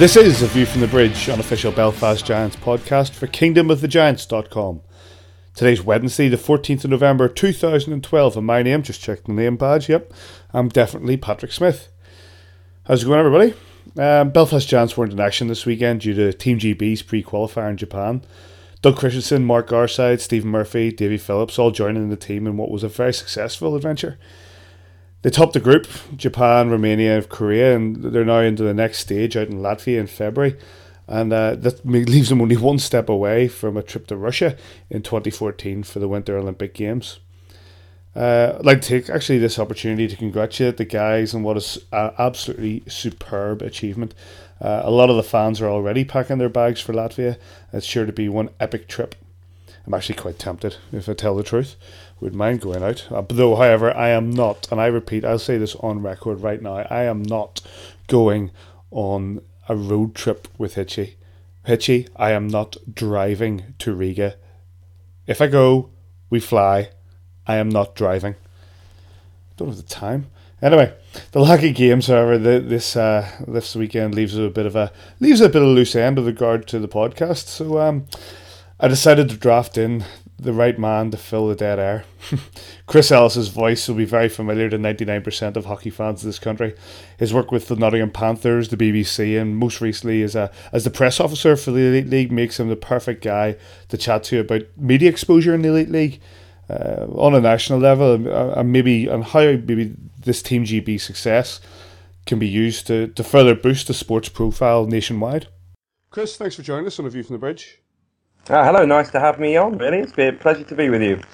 This is A View from the Bridge, unofficial Belfast Giants podcast for kingdomofthegiants.com. Today's Wednesday, the 14th of November 2012, and my name, just checked the name badge, yep, I'm definitely Patrick Smith. How's it going, everybody? Belfast Giants weren't in action this weekend due to Team GB's pre-qualifier in Japan. Doug Christensen, Mark Garside, Stephen Murphy, Davy Phillips all joining the team in what was a very successful adventure. They topped the group, Japan, Romania and Korea, and they're now into the next stage out in Latvia in February. And that leaves them only one step away from a trip to Russia in 2014 for the Winter Olympic Games. I'd like to take actually this opportunity to congratulate the guys on what is an absolutely superb achievement. A lot of the fans are already packing their bags for Latvia. It's sure to be one epic trip. I'm actually quite tempted, if I tell the truth. Wouldn't mind going out. Though, however, I am not, and I repeat, I'll say this on record right now, I am not going on a road trip with Hitchy. Hitchy, I am not driving to Riga. If I go, we fly. I am not driving. Don't have the time. Anyway, the lack of games, however, this weekend leaves a bit of loose end with regard to the podcast. So I decided to draft in the right man to fill the dead air. Chris Ellis's voice will be very familiar to 99% of hockey fans in this country. His work with the Nottingham Panthers, the BBC, and most recently as the press officer for the Elite League makes him the perfect guy to chat to about media exposure in the Elite League on a national level, and how maybe this Team GB success can be used to further boost the sports profile nationwide. Chris, thanks for joining us on A View from the Bridge. Hello, nice to have me on, really. It's been a pleasure to be with you.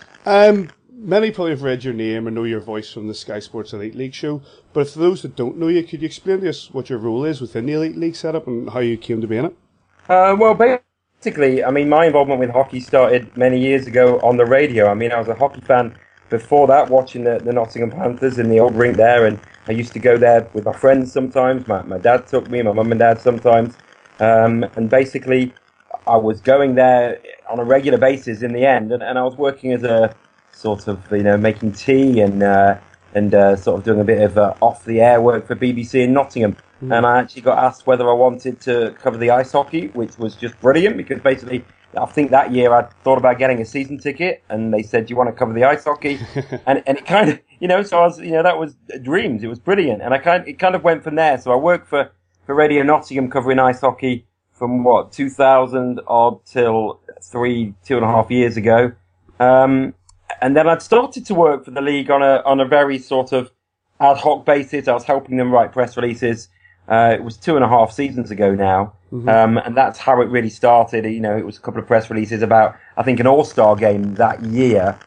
Many probably have read your name and know your voice from the Sky Sports Elite League show, but for those that don't know you, could you explain to us what your role is within the Elite League setup and how you came to be in it? Well, basically, my involvement with hockey started many years ago on the radio. I was a hockey fan before that, watching the Nottingham Panthers in the old rink there, and I used to go there with my friends sometimes. My dad took me, my mum and dad sometimes, and basically I was going there on a regular basis in the end, and I was working as a sort of, making tea and sort of doing a bit of off-the-air work for BBC in Nottingham. Mm. And I actually got asked whether I wanted to cover the ice hockey, which was just brilliant, because basically I think that year I thought about getting a season ticket, and they said, "Do you want to cover the ice hockey?" and it kind of, so I was, that was dreams. It was brilliant, and it kind of went from there. So I worked for Radio Nottingham covering ice hockey from 2000 odd till 2.5 years ago. And then I'd started to work for the league on a very sort of ad hoc basis. I was helping them write press releases. It was 2.5 seasons ago now. Mm-hmm. And that's how it really started. It was a couple of press releases about, I think, an all-star game that year.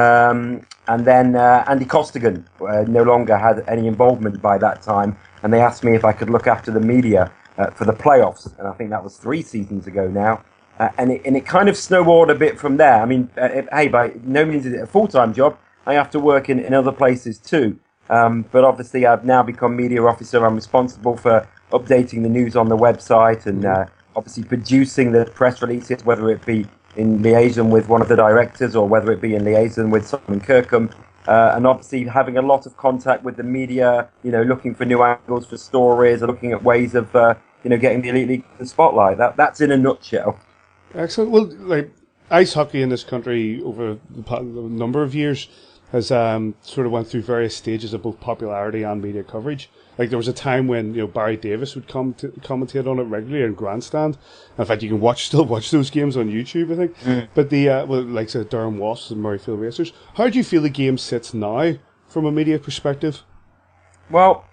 And then Andy Costigan no longer had any involvement by that time. And they asked me if I could look after the media for the playoffs, and I think that was 3 seasons ago now, and it kind of snowballed a bit from there. Hey, by no means is it a full-time job. I have to work in other places too, but obviously I've now become media officer. I'm responsible for updating the news on the website and obviously producing the press releases, whether it be in liaison with one of the directors or whether it be in liaison with Simon Kirkham. And obviously having a lot of contact with the media, looking for new angles for stories, or looking at ways of, getting the Elite League to the spotlight. That's in a nutshell. Excellent. Well, ice hockey in this country over the number of years has sort of went through various stages of both popularity and media coverage. There was a time when Barry Davis would commentate on it regularly in Grandstand. In fact, you can still watch those games on YouTube, I think. Mm. But like Durham Wasps and Murrayfield Racers. How do you feel the game sits now from a media perspective? Well,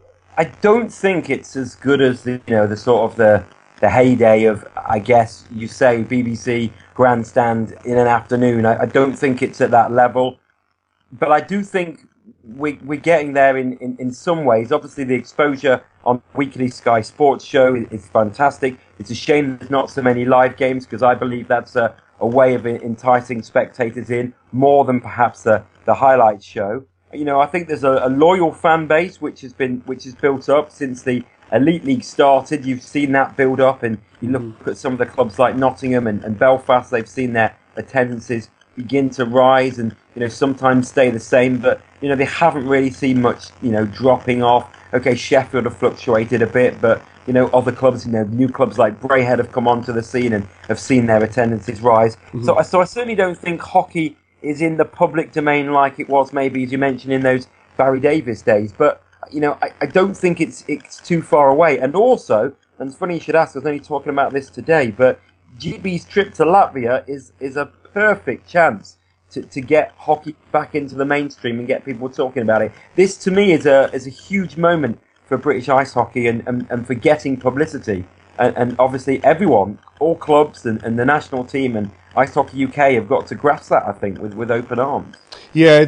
I don't think it's as good as the sort of the heyday of, I guess you say, BBC Grandstand in an afternoon. I don't think it's at that level, but I do think we're getting there in some ways. Obviously, the exposure on weekly Sky Sports show is fantastic. It's a shame there's not so many live games, because I believe that's a way of enticing spectators in more than perhaps the highlights show. I think there's a loyal fan base which is built up since the Elite League started. You've seen that build up, and you look at some of the clubs like Nottingham and Belfast. They've seen their attendances begin to rise and sometimes stay the same, but they haven't really seen much dropping off. okay, Sheffield have fluctuated a bit, but other clubs, new clubs like Braehead have come onto the scene and have seen their attendances rise. Mm-hmm. So I certainly don't think hockey is in the public domain like it was maybe, as you mentioned, in those Barry Davies days. But I don't think it's too far away. And also, and it's funny you should ask, I was only talking about this today, but GB's trip to Latvia is a perfect chance to get hockey back into the mainstream and get people talking about it. This, to me, is a huge moment for British ice hockey and for getting publicity. And obviously everyone, all clubs and the national team and Ice Hockey UK have got to grasp that, I think, with open arms. Yeah,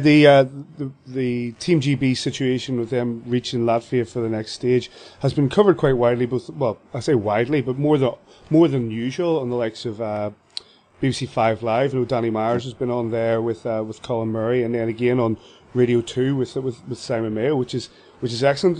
the Team GB situation with them reaching Latvia for the next stage has been covered quite widely. I say widely, but more than usual on the likes of BBC 5 Live. I know Danny Myers has been on there with Colin Murray, and then again on Radio 2 with Simon Mayo, which is excellent.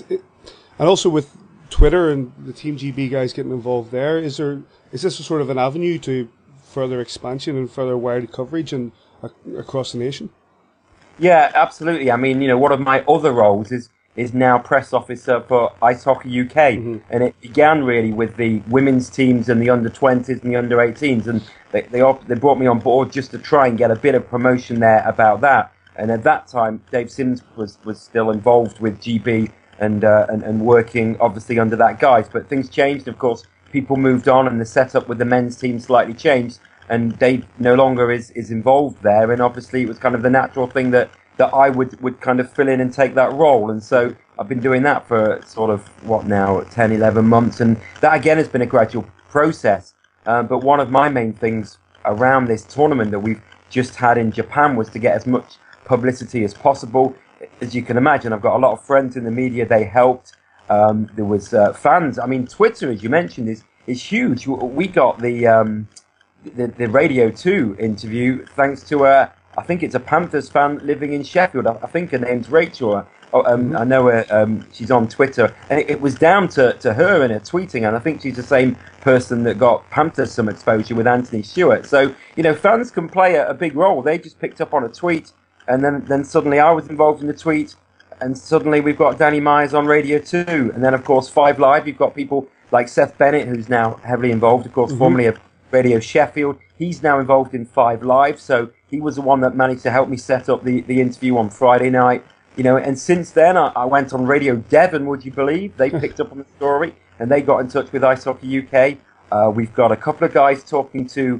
And also with Twitter and the Team GB guys getting involved there, is this a sort of an avenue to further expansion and further wide coverage and across the nation? Yeah, absolutely. I mean, one of my other roles is now press officer for Ice Hockey UK, mm-hmm. and it began really with the women's teams and the under-20s and the under-18s, and they brought me on board just to try and get a bit of promotion there about that. And at that time, Dave Sims was still involved with GB and working obviously under that guise. But things changed, of course. People moved on, and the setup with the men's team slightly changed, and Dave no longer is involved there. And obviously, it was kind of the natural thing that I would kind of fill in and take that role. And so I've been doing that for sort of 10, 11 months, and that again has been a gradual process. But one of my main things around this tournament that we've just had in Japan was to get as much publicity as possible. As you can imagine, I've got a lot of friends in the media. They helped. There was fans. I mean, Twitter, as you mentioned, is huge. We got the Radio 2 interview thanks to I think it's a Panthers fan living in Sheffield. I think her name's Rachel. I know her. She's on Twitter, and it was down to her and her tweeting. And I think she's the same person that got Panthers some exposure with Anthony Stewart. So fans can play a big role. They just picked up on a tweet, and then suddenly I was involved in the tweet, and suddenly we've got Danny Myers on Radio 2, and then of course 5 Live. You've got people like Seth Bennett, who's now heavily involved, of course, mm-hmm. formerly of Radio Sheffield. He's now involved in 5 Live, so he was the one that managed to help me set up the interview on Friday night. And since then I went on Radio Devon, would you believe? They picked up on the story, and they got in touch with Ice Hockey UK. We've got a couple of guys talking to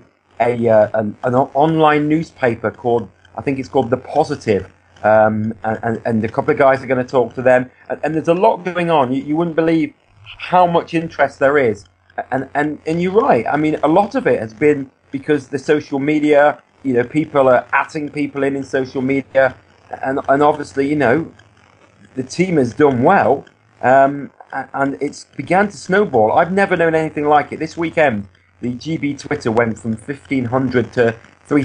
an online newspaper called, I think it's called The Positive, and a couple of guys are going to talk to them. And there's a lot going on. You wouldn't believe how much interest there is. And you're right. I mean, a lot of it has been because the social media, people are atting people in social media, and obviously, the team has done well, and it's began to snowball. I've never known anything like it. This weekend, the GB Twitter went from 1,500 to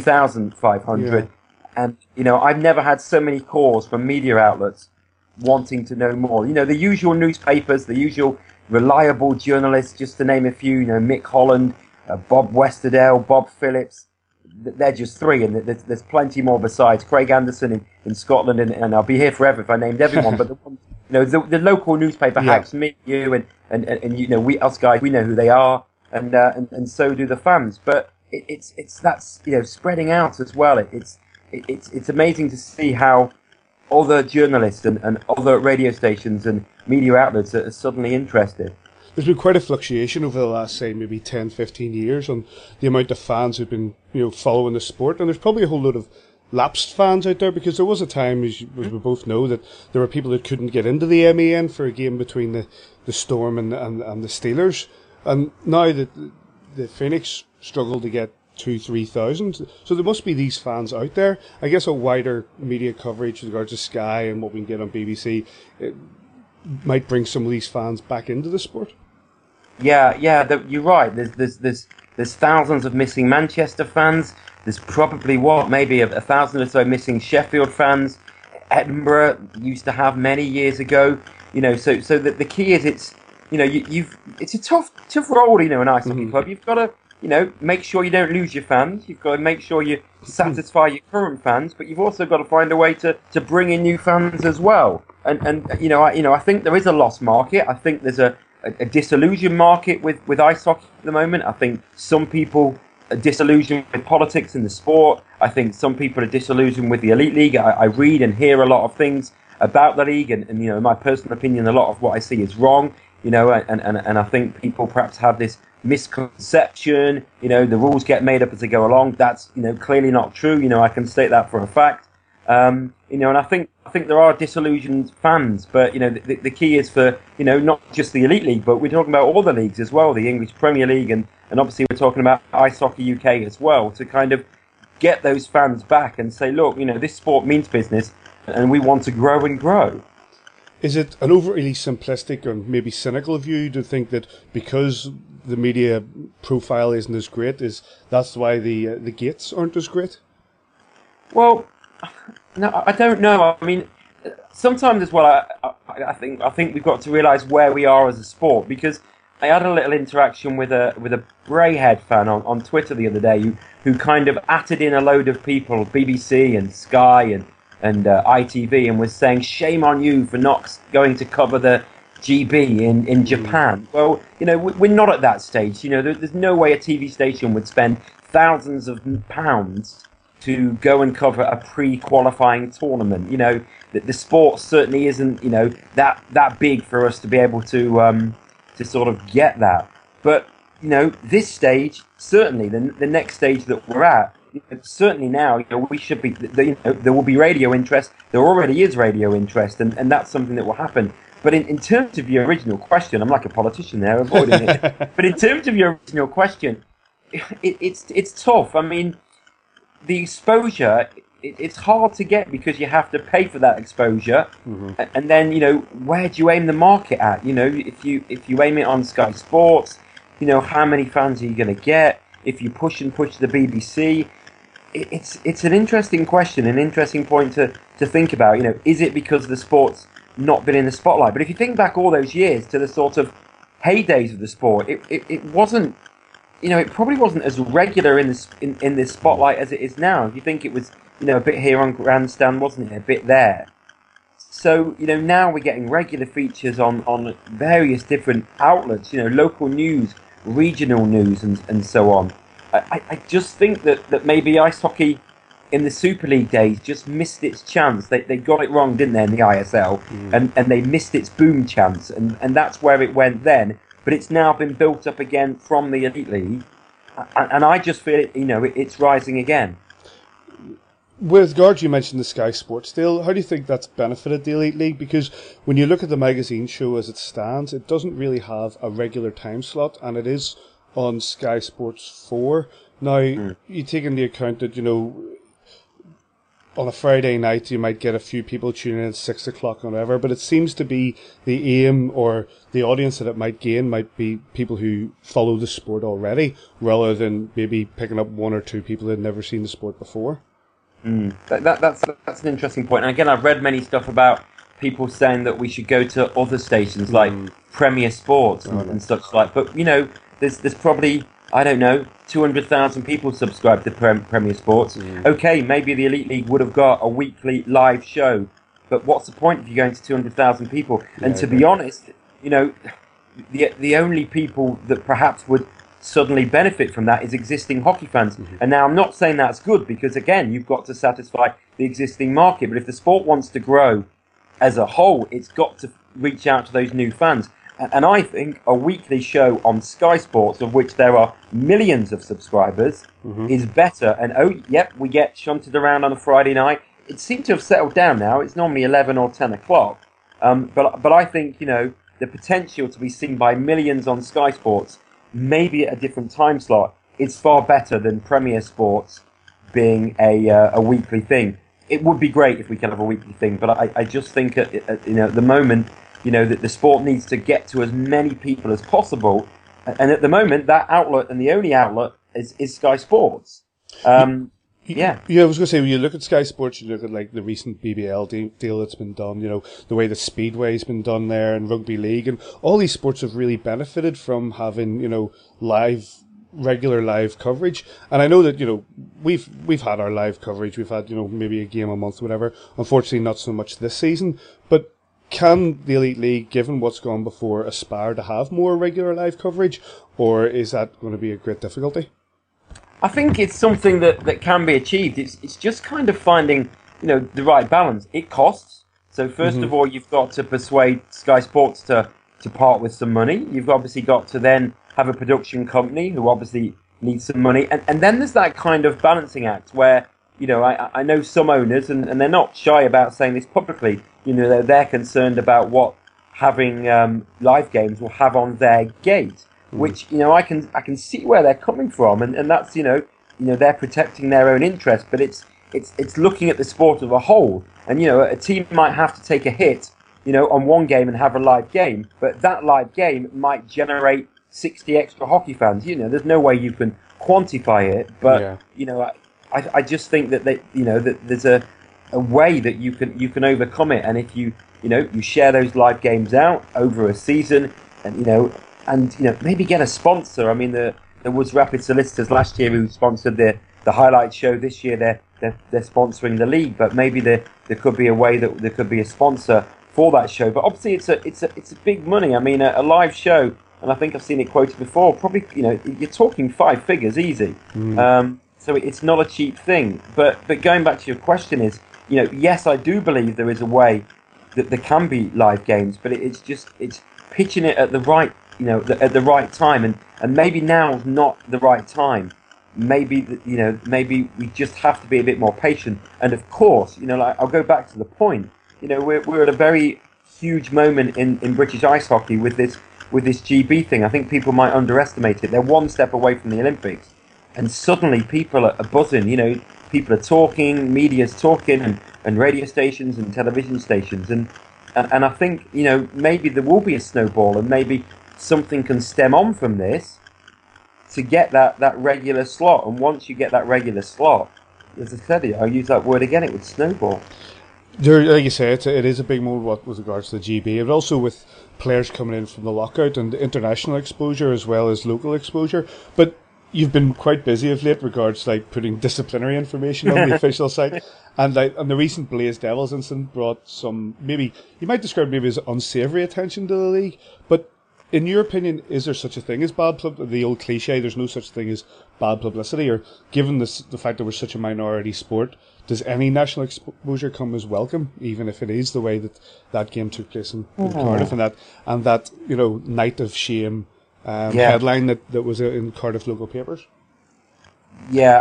3,500, yeah. And I've never had so many calls from media outlets wanting to know more. The usual newspapers, the usual reliable journalists, just to name a few. Mick Holland, Bob Westerdale, Bob Phillips. They're just 3, and there's plenty more besides. Craig Anderson in Scotland, and I'll be here forever if I named everyone. But the local newspaper hacks, me, you, and we us guys, we know who they are, and so do the fans. But that's spreading out as well. It's amazing to see how other journalists and other radio stations and media outlets are suddenly interested. There's been quite a fluctuation over the last, say, maybe 10, 15 years on the amount of fans who've been, following the sport. And there's probably a whole lot of lapsed fans out there, because there was a time, as we both know, that there were people that couldn't get into the MEN for a game between the Storm and the Steelers. And now that the Phoenix struggle to get 2,000-3,000. So there must be these fans out there. I guess a wider media coverage with regards to Sky and what we can get on BBC might bring some of these fans back into the sport. Yeah, you're right. There's thousands of missing Manchester fans. There's probably maybe 1,000 or so missing Sheffield fans. Edinburgh used to have many years ago. So the key is it's a tough role, an ice hockey club. You've got make sure you don't lose your fans. You've got to make sure you satisfy your current fans, but you've also got to find a way to bring in new fans as well. And I think there is a lost market. I think there's a disillusioned market with ice hockey at the moment. I think some people are disillusioned with politics in the sport. I think some people are disillusioned with the Elite League. I read and hear a lot of things about the league, and in my personal opinion, a lot of what I see is wrong. And I think people perhaps have this misconception. The rules get made up as they go along. That's clearly not true. I can state that for a fact. And I think there are disillusioned fans, but the key is for not just the Elite League, but we're talking about all the leagues as well, the English Premier League, and obviously we're talking about Ice Hockey UK as well, to kind of get those fans back and say, look, this sport means business, and we want to grow and grow. Is it an overly simplistic or maybe cynical view to think that because the media profile isn't as great, that's why the gates aren't as great? Well, no, I don't know. I mean, sometimes as well, I think we've got to realise where we are as a sport, because I had a little interaction with a Brayhead fan on Twitter the other day who kind of atted in a load of people, BBC and Sky and ITV, and was saying, shame on you for not going to cover the GB in Japan. Well, we're not at that stage. There's no way a TV station would spend thousands of pounds to go and cover a pre-qualifying tournament. The sport certainly isn't that big for us to be able to sort of get that. But this stage, certainly the next stage that we're at, certainly now we should be. There will be radio interest. There already is radio interest, and that's something that will happen. But in terms of your original question, I'm like a politician there, avoiding it. But in terms of your original question, it's tough. I mean, the exposure, it's hard to get because you have to pay for that exposure. Mm-hmm. And then, where do you aim the market at? If you aim it on Sky Sports, how many fans are you going to get? If you push the BBC, it's an interesting question, an interesting point to think about. Is it because the sport's not been in the spotlight? But if you think back all those years to the sort of heydays of the sport, it wasn't. It probably wasn't as regular in this spotlight as it is now. If you think it was, a bit here on Grandstand, wasn't it? A bit there. So, now we're getting regular features on various different outlets, local news, regional news, and so on. I just think that maybe ice hockey in the Super League days just missed its chance. They got it wrong, didn't they, in the ISL? And they missed its boom chance. And that's where it went then. But it's now been built up again from the Elite League, and I just feel it's rising again. With regard, you mentioned the Sky Sports deal. How do you think that's benefited the Elite League? Because when you look at the magazine show as it stands, it doesn't really have a regular time slot, and it is on Sky Sports 4. Now, you take into account that, on a Friday night, you might get a few people tuning in at 6 o'clock or whatever, but it seems to be the aim or the audience that it might gain might be people who follow the sport already, rather than maybe picking up one or two people that had never seen the sport before. That's an interesting point. And again, I've read many stuff about people saying that we should go to other stations like Premier Sports and such like. But, there's probably, I don't know, 200,000 people subscribe to Premier Sports. Okay, maybe the Elite League would have got a weekly live show, but what's the point if you're going to 200,000 people? And to be honest, the only people that perhaps would suddenly benefit from that is existing hockey fans. And now I'm not saying that's good, because again, you've got to satisfy the existing market. But if the sport wants to grow as a whole, it's got to reach out to those new fans. And I think a weekly show on Sky Sports, of which there are millions of subscribers, is better. And we get shunted around on a Friday night. It seems to have settled down now. It's normally 11 or 10 o'clock. But I think, the potential to be seen by millions on Sky Sports, maybe at a different time slot, is far better than Premier Sports being a weekly thing. It would be great if we can have a weekly thing, but I just think at the moment, that the sport needs to get to as many people as possible. And at the moment, that outlet, and the only outlet, is Sky Sports. Yeah, I was going to say, when you look at Sky Sports, you look at like the recent BBL deal that's been done, the way the Speedway's been done there, and Rugby League, and all these sports have really benefited from having, live regular live coverage? And I know that, we've had our live coverage. We've had, maybe a game a month, whatever. Unfortunately, not so much this season. But can the Elite League, given what's gone before, aspire to have more regular live coverage? Or is that going to be a great difficulty? I think it's something that can be achieved. It's just kind of finding, the right balance. It costs. So first of all, you've got to persuade Sky Sports to part with some money. You've obviously got to then have a production company who obviously needs some money. And then there's that kind of balancing act where, I know some owners, and they're not shy about saying this publicly, they're concerned about what having live games will have on their gate, which, I can see where they're coming from. And that's, they're protecting their own interest, but it's looking at the sport as a whole. And, a team might have to take a hit on one game and have a live game, but that live game might generate 60 extra hockey fans. There's no way you can quantify it, but I just think that that there's a way that you can overcome it, and if you share those live games out over a season, and maybe get a sponsor. I mean, there was Rapid Solicitors last year who sponsored the highlight show. This year they're sponsoring the league, but maybe there could be a way that there could be a sponsor for that show. But obviously it's a big money. I mean, a live show, and I think I've seen it quoted before, probably, you're talking 5 figures easy. So it's not a cheap thing. But going back to your question is, yes, I do believe there is a way that there can be live games, but it's pitching it at the right, at the right time, and maybe now's not the right time. Maybe we just have to be a bit more patient. And of course, I'll go back to the point. We're at a very huge moment in British ice hockey with this GB thing. I think people might underestimate it. They're one step away from the Olympics, and suddenly people are buzzing. People are talking, media's talking, and radio stations and television stations, and I think maybe there will be a snowball, and maybe something can stem on from this to get that regular slot. And once you get that regular slot, as I said, I'll use that word again, it would snowball. Like you say, it is a big move with regards to the GB, and also with players coming in from the lockout and international exposure as well as local exposure. But you've been quite busy of late regards putting disciplinary information on the official site, and the recent Blaze Devils incident brought some, maybe you might describe maybe as unsavoury attention to the league. But in your opinion, is there such a thing as bad publicity? The old cliche, there's no such thing as bad publicity, or given the fact that we're such a minority sport, does any national exposure come as welcome, even if it is the way that game took place in Cardiff, and that night of shame headline that was in Cardiff local papers? Yeah,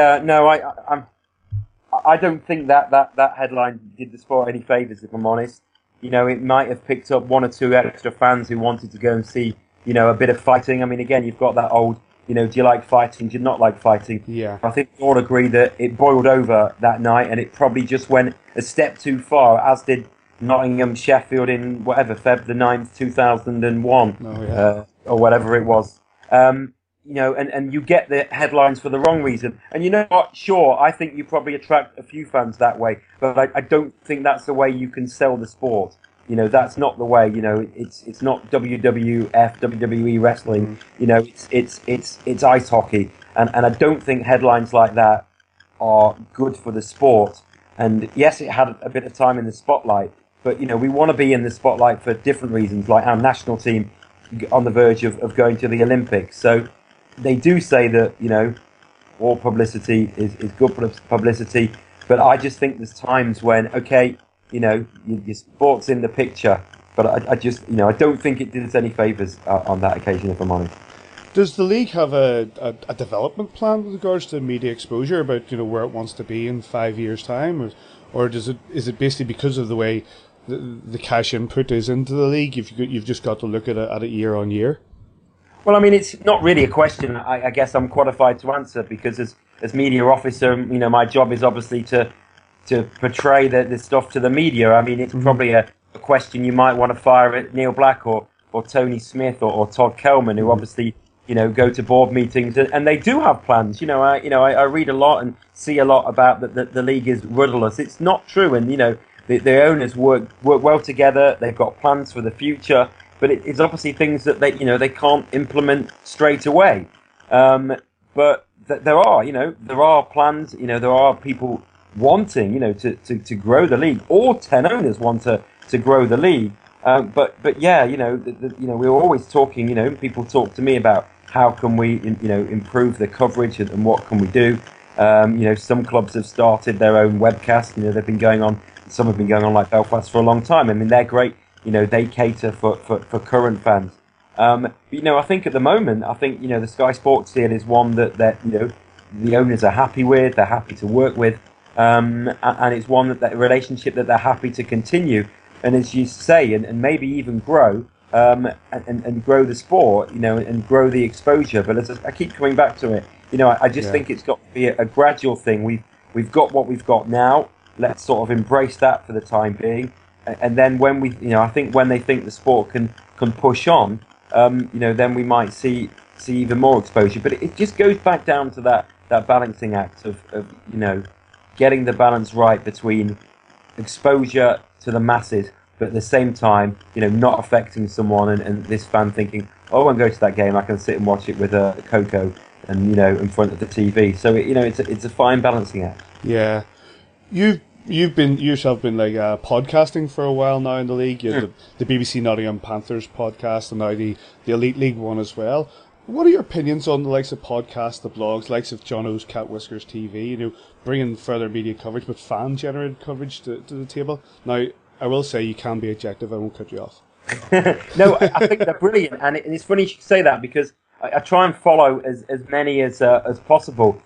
I don't think that headline did the sport any favours, if I'm honest. It might have picked up 1 or 2 extra fans who wanted to go and see, a bit of fighting. I mean, again, you've got that old, do you like fighting? Do you not like fighting? Yeah. I think we all agree that it boiled over that night, and it probably just went a step too far, as did Nottingham Sheffield in Feb the 9th, 2001, or whatever it was. And you get the headlines for the wrong reason. And you know what? Sure, I think you probably attract a few fans that way, but I don't think that's the way you can sell the sport. That's not the way. It's not WWF, WWE wrestling. It's ice hockey, and I don't think headlines like that are good for the sport. And yes, it had a bit of time in the spotlight, but we want to be in the spotlight for different reasons, like our national team on the verge of going to the Olympics. So they do say that, all publicity is good publicity, but I just think there's times when, okay, your sport's in the picture, but I just, I don't think it did us any favours on that occasion, if I'm honest. Does the league have a development plan with regards to media exposure about, where it wants to be in 5 years' time, or is it basically because of the way the cash input is into the league, you've just got to look at it year on year? Well, I mean, it's not really a question I guess I'm qualified to answer, because as media officer, my job is obviously to portray the stuff to the media. I mean, it's probably a question you might want to fire at Neil Black or Tony Smith or Todd Kelman, who obviously, go to board meetings, and they do have plans. I read a lot and see a lot about that the league is rudderless. It's not true, and the owners work well together. They've got plans for the future, but it's obviously things that they can't implement straight away. But there are plans. There are people wanting, to grow the league. All 10 owners want to grow the league. But yeah, we're always talking. People talk to me about how can we, improve the coverage and what can we do. Some clubs have started their own webcast. They've been going on. Some have been going on like Belfast for a long time. I mean, they're great. They cater for current fans. But, I think at the moment, the Sky Sports deal is one that the owners are happy with. They're happy to work with, and it's one that relationship that they're happy to continue. And as you say, and maybe even grow, and grow the sport, and grow the exposure. But as I keep coming back to it, I just think it's got to be a gradual thing. We've got what we've got now. Let's sort of embrace that for the time being, and then when I think when they think the sport can push on, then we might see even more exposure. But it just goes back down to that balancing act of getting the balance right between exposure to the masses, but at the same time, not affecting someone and this fan thinking, oh, I won't go to that game, I can sit and watch it with a cocoa and, in front of the TV. So, it's a fine balancing act. Yeah. You've been like podcasting for a while now in the league. You had the BBC Nottingham Panthers podcast and now the Elite League one as well. What are your opinions on the likes of podcasts, the blogs, likes of Jono's Cat Whiskers TV, bringing further media coverage, but fan-generated coverage to the table? Now, I will say you can be objective, I won't cut you off. No, I think they're brilliant, and it's funny you should say that because I try and follow as many as possible,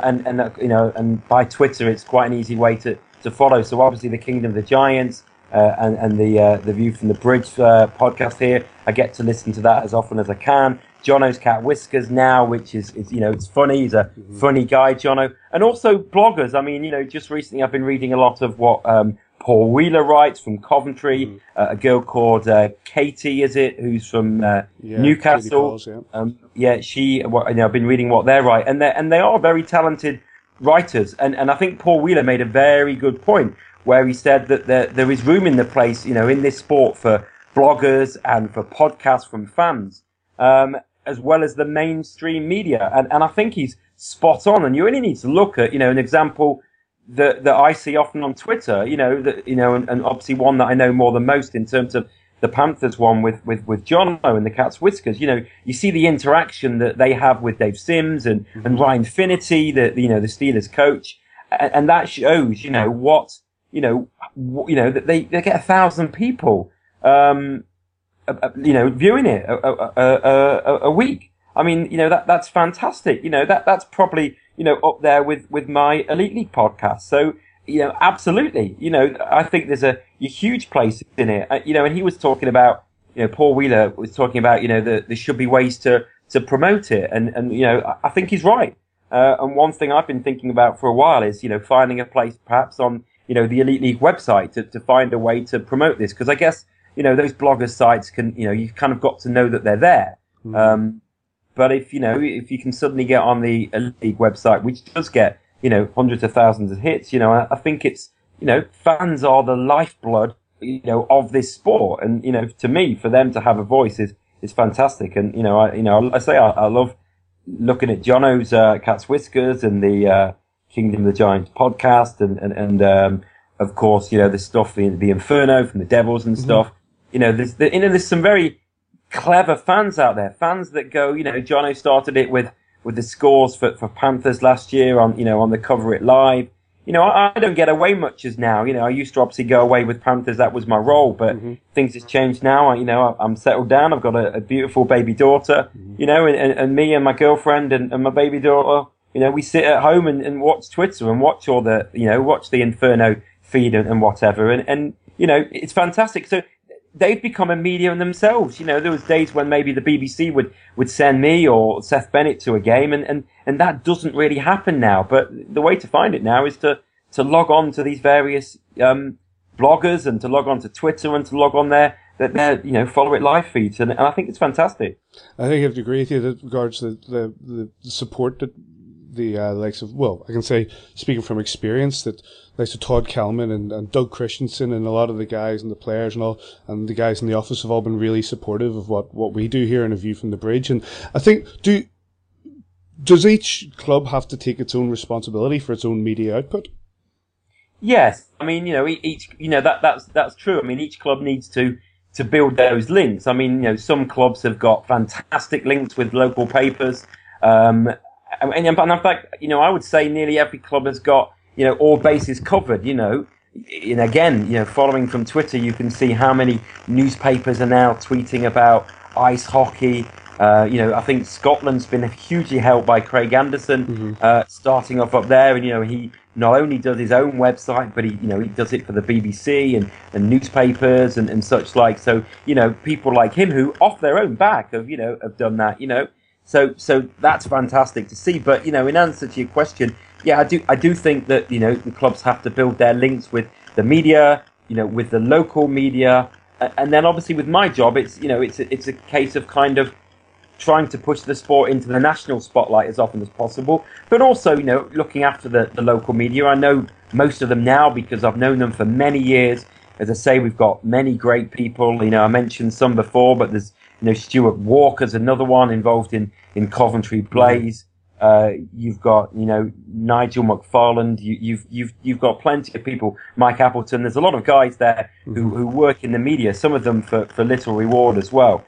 and by Twitter it's quite an easy way to follow. So obviously the Kingdom of the Giants and the View from the Bridge podcast here, I get to listen to that as often as I can. Jono's Cat Whiskers now, which is it's funny. He's a funny guy, Jono. And also bloggers. I mean, just recently I've been reading a lot of what Paul Wheeler writes from Coventry, a girl called Katie, who's from Newcastle. Calls, I've been reading what they write, and they are very talented writers. And I think Paul Wheeler made a very good point where he said that there is room in the place, in this sport for bloggers and for podcasts from fans. As well as the mainstream media. And I think he's spot on. And you only need to look at, an example that I see often on Twitter, and obviously one that I know more than most in terms of the Panthers one with Jono and the Cat's Whiskers. You see the interaction that they have with Dave Sims and Ryan Finnerty, the Steelers coach. And that shows, that they get 1,000 people, viewing it a week. I mean, that's fantastic. That's probably, up there with my Elite League podcast. So, absolutely, I think there's a huge place in it. And he was talking about, Paul Wheeler was talking about, there should be ways to promote it. And, I think he's right. And one thing I've been thinking about for a while is, finding a place perhaps on, the Elite League website to find a way to promote this. Because I guess, those blogger sites can, you've kind of got to know that they're there. But if you can suddenly get on the Elite League website, which does get, hundreds of thousands of hits, I think it's, fans are the lifeblood, of this sport. And, to me, for them to have a voice is fantastic. And, I love looking at Jono's, Cat's Whiskers and the, Kingdom of the Giants podcast and of course, the stuff, the Inferno from the Devils and stuff. There's some very clever fans out there, fans that go, Jono started it with the scores for Panthers last year on the Cover It Live. I don't get away much as now. I used to obviously go away with Panthers. That was my role, but things has changed now. I'm settled down. I've got a beautiful baby daughter, and me and my girlfriend and my baby daughter, we sit at home and watch Twitter and watch all the, watch the Inferno feed and whatever. And it's fantastic. So they've become a media in themselves. There was days when maybe the BBC would send me or Seth Bennett to a game and that doesn't really happen now. But the way to find it now is to log on to these various, bloggers and to log on to Twitter and to log on their Follow It Live feeds. And I think it's fantastic. I think I have to agree with you that regards the support that the likes of, well, I can say, speaking from experience, that likes of Todd Kelman and Doug Christensen and a lot of the guys and the players and all, and the guys in the office have all been really supportive of what we do here in A View from the Bridge. And I think, Does each club have to take its own responsibility for its own media output? Yes, I mean, each, that's true. I mean, each club needs to build those links. I mean, some clubs have got fantastic links with local papers, and in fact, I would say nearly every club has got, all bases covered. And again, following from Twitter, you can see how many newspapers are now tweeting about ice hockey. I think Scotland's been hugely helped by Craig Anderson, starting off up there, and he not only does his own website, but he does it for the BBC and newspapers and such like. So people like him who off their own back have done that. So that's fantastic to see. But in answer to your question, yeah, I do think that the clubs have to build their links with the media, with the local media, and then obviously with my job, it's a case of kind of trying to push the sport into the national spotlight as often as possible, but also, looking after the local media. I know most of them now because I've known them for many years. As I say, we've got many great people. I mentioned some before, but there's, Stuart Walker's another one involved in Coventry Blaze. You've got, Nigel McFarland. You've got plenty of people. Mike Appleton. There's a lot of guys there who work in the media. Some of them for little reward as well.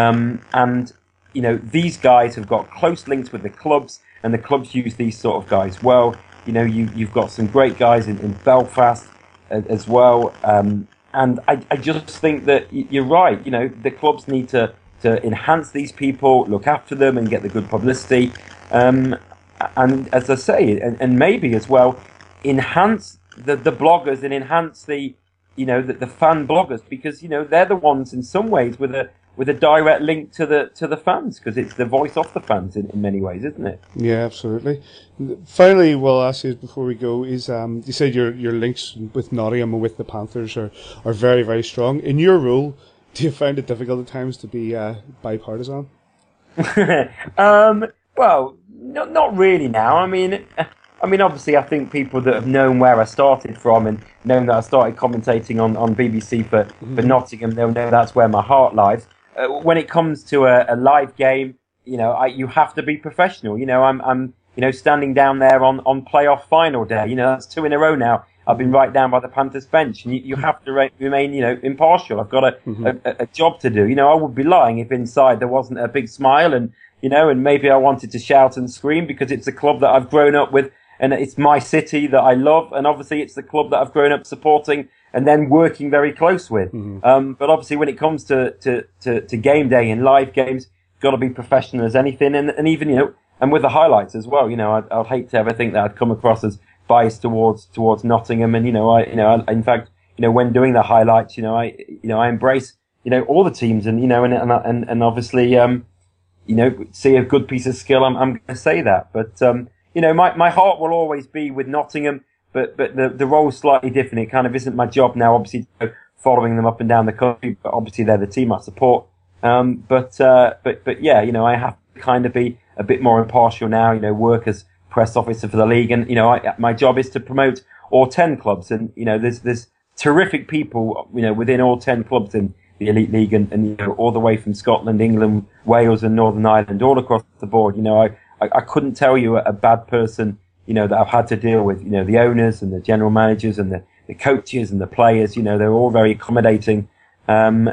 And these guys have got close links with the clubs, and the clubs use these sort of guys well. You've got some great guys in Belfast as well. And I just think that you're right. The clubs need to enhance these people, look after them, and get the good publicity. And as I say, and maybe as well, enhance the bloggers and enhance the fan bloggers, because they're the ones in some ways with a direct link to the fans, because it's the voice of the fans in many ways, isn't it? Yeah, absolutely. Finally, we'll ask you before we go is you said your links with Nottingham and with the Panthers are very, very strong. In your role, do you find it difficult at times to be bipartisan? Well, not really now. I mean, obviously, I think people that have known where I started from and known that I started commentating on BBC for Nottingham, they'll know that's where my heart lies. When it comes to a live game, you have to be professional. I'm standing down there on playoff final day. That's 2 in a row now. I've been right down by the Panthers bench, and you have to remain, impartial. I've got a job to do. I would be lying if inside there wasn't a big smile and maybe I wanted to shout and scream because it's a club that I've grown up with and it's my city that I love. And obviously it's the club that I've grown up supporting and then working very close with. But obviously when it comes to game day and live games, got to be professional as anything. And even, and with the highlights as well, I'd hate to ever think that I'd come across as biased towards Nottingham. And, in fact, when doing the highlights, I embrace, all the teams and, and obviously, see a good piece of skill. I'm going to say that, but, my heart will always be with Nottingham, but the role's slightly different. It kind of isn't my job now, obviously, following them up and down the country, but obviously they're the team I support. But yeah, I have to kind of be a bit more impartial now, work as press officer for the league. And, my job is to promote all 10 clubs. And, there's terrific people, within all 10 clubs in the Elite League and all the way from Scotland, England, Wales and Northern Ireland, all across the board. I couldn't tell you a bad person, that I've had to deal with, the owners and the general managers and the coaches and the players, they're all very accommodating. And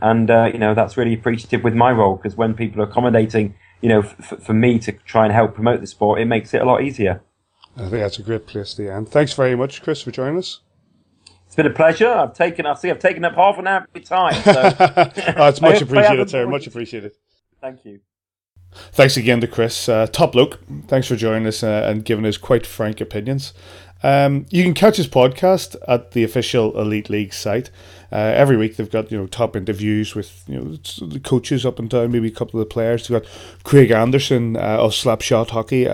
that's really appreciative with my role, because when people are accommodating, for me to try and help promote the sport, it makes it a lot easier. I think that's a great place to end. Thanks very much, Chris, for joining us. It's been a pleasure. I've taken up half an hour of your time. So. It's much appreciated, sir. Much appreciated. Thank you. Thanks again to Chris. Top bloke. Thanks for joining us and giving us quite frank opinions. You can catch his podcast at the official Elite League site. Every week they've got top interviews with the coaches up and down, maybe a couple of the players. They've got Craig Anderson of Slapshot Hockey,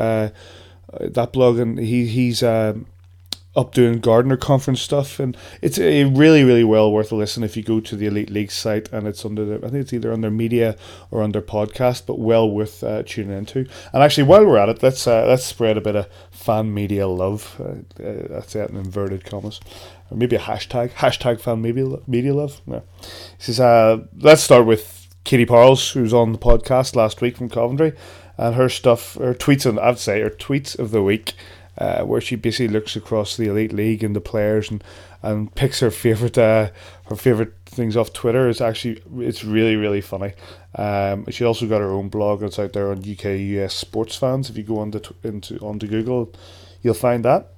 that blog, and he's up doing Gardner Conference stuff, and it's a really, really well worth a listen if you go to the Elite League site, and it's under I think it's either under media or under podcast, but well worth tuning into. And actually, while we're at it, let's spread a bit of fan media love. That's it in inverted commas, or maybe a hashtag fan media love. Yeah. He says, let's start with Katie Parles, who was on the podcast last week from Coventry. and her stuff, her tweets her tweets of the week, where she basically looks across the Elite League and the players and picks her favorite things off Twitter. It's really, really funny. She also got her own blog that's out there on UK US sports fans. If you go onto Google, you'll find that.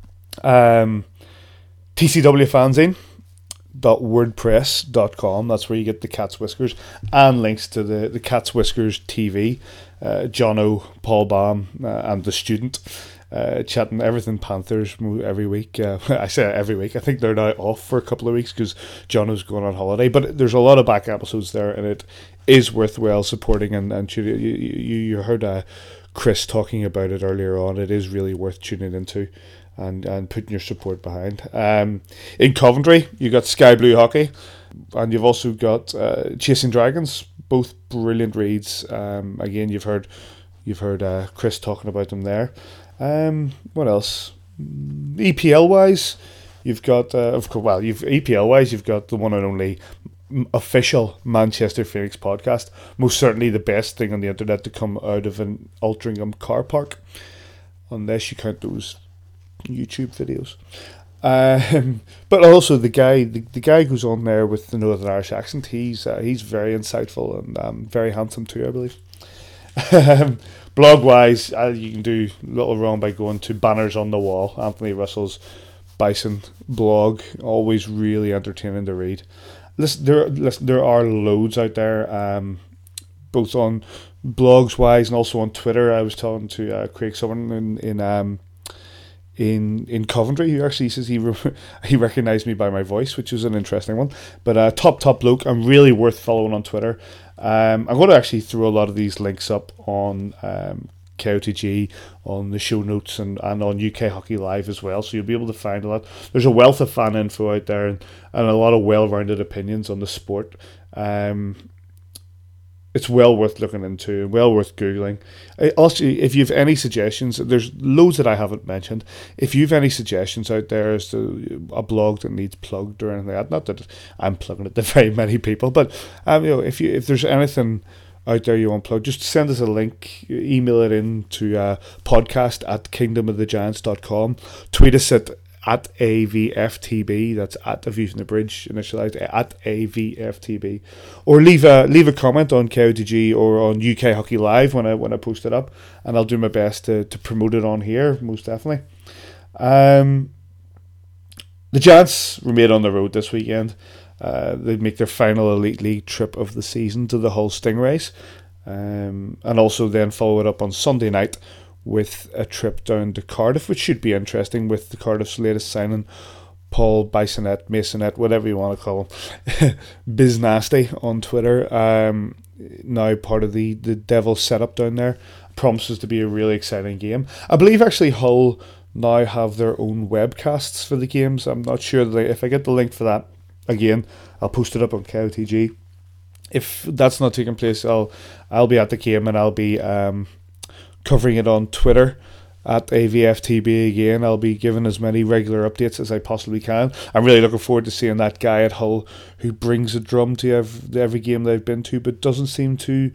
TCW Fanzine .wordpress.com. That's where you get the Cat's Whiskers and links to the Cat's Whiskers TV, Jono, Paul Baum, and the student, chatting everything Panthers every week. I say every week. I think they're now off for a couple of weeks because Jono's going on holiday. But there's a lot of back episodes there, and it is worthwhile supporting. And you heard Chris talking about it earlier on. It is really worth tuning into and putting your support behind. In Coventry, you got Sky Blue Hockey, and you've also got Chasing Dragons, both brilliant reads. Again, you've heard Chris talking about them there. What else? EPL wise, you've got you've got the one and only official Manchester Phoenix podcast. Most certainly the best thing on the internet to come out of an Altrincham car park, unless you count those YouTube videos. But also the guy who's on there with the Northern Irish accent, he's very insightful and very handsome too, I believe. Blog wise, you can do little wrong by going to Banners on the Wall, Anthony Russell's Bison blog. Always really entertaining to read. There are loads out there, both on blogs wise and also on Twitter. I was talking to Craig Summerton in Coventry, who actually says he recognised me by my voice, which was an interesting one. But top bloke, and really worth following on Twitter. I'm going to actually throw a lot of these links up on KOTG, on the show notes, and on UK Hockey Live as well, so you'll be able to find a lot. There's a wealth of fan info out there, and a lot of well-rounded opinions on the sport. It's well worth looking into, well worth Googling. Also, if you have any suggestions, there's loads that I haven't mentioned. If you have any suggestions out there as to a blog that needs plugged or anything like that, not that I'm plugging it to very many people, but if there's anything out there you want plugged, just send us a link, email it in to podcast@kingdomofthegiants.com, tweet us at AVFTB, that's at A View from the Bridge, initialized at AVFTB, or leave a comment on KOTG or on UK Hockey Live when I post it up, and I'll do my best to promote it on here, most definitely. The Giants remain on the road this weekend. They make their final Elite League trip of the season to the Hull Stingrays, and also then follow it up on Sunday night with a trip down to Cardiff, which should be interesting, with the Cardiff's latest signing, Paul Masonette, whatever you want to call him, Biz Nasty on Twitter, now part of the Devils setup down there. Promises to be a really exciting game. I believe actually Hull now have their own webcasts for the games. I'm not sure if I get the link for that, again, I'll post it up on KOTG. If that's not taking place, I'll be at the game, and I'll be covering it on Twitter at AVFTB again. I'll be giving as many regular updates as I possibly can. I'm really looking forward to seeing that guy at Hull who brings a drum to every game they've been to, but doesn't seem to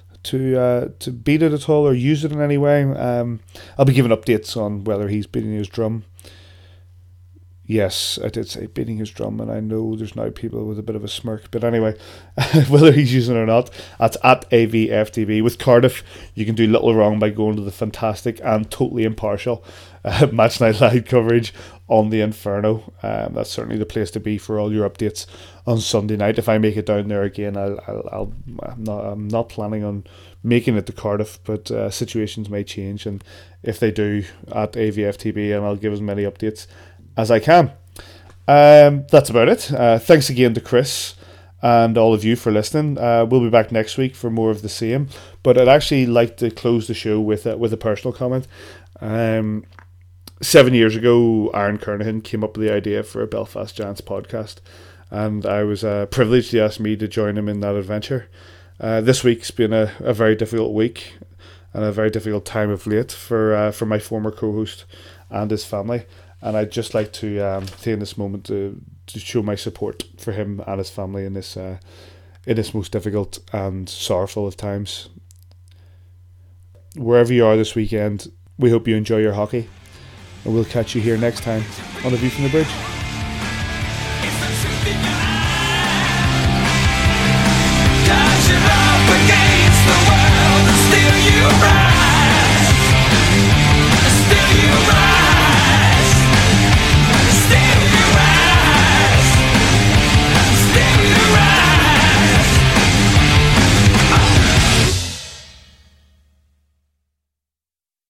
beat it at all or use it in any way. I'll be giving updates on whether he's beating his drum. Yes, I did say beating his drum, and I know there's now people with a bit of a smirk. But anyway, whether he's using it or not, that's at AVFTB. With Cardiff, you can do little wrong by going to the fantastic and totally impartial Match Night Live coverage on the Inferno. That's certainly the place to be for all your updates on Sunday night. If I make it down there again, I'm not planning on making it to Cardiff, but situations may change, and if they do, at AVFTB, and I'll give as many updates as I can. That's about it. Thanks again to Chris and all of you for listening. We'll be back next week for more of the same, but I'd actually like to close the show with a personal comment. 7 years ago, Aaron Kernahan came up with the idea for a Belfast Giants podcast, and I was privileged to ask me to join him in that adventure. This week's been a very difficult week and a very difficult time of late for my former co-host and his family. And I'd just like to take this moment to show my support for him and his family in this most difficult and sorrowful of times. wherever you are this weekend, we hope you enjoy your hockey. And we'll catch you here next time on A View from the Bridge.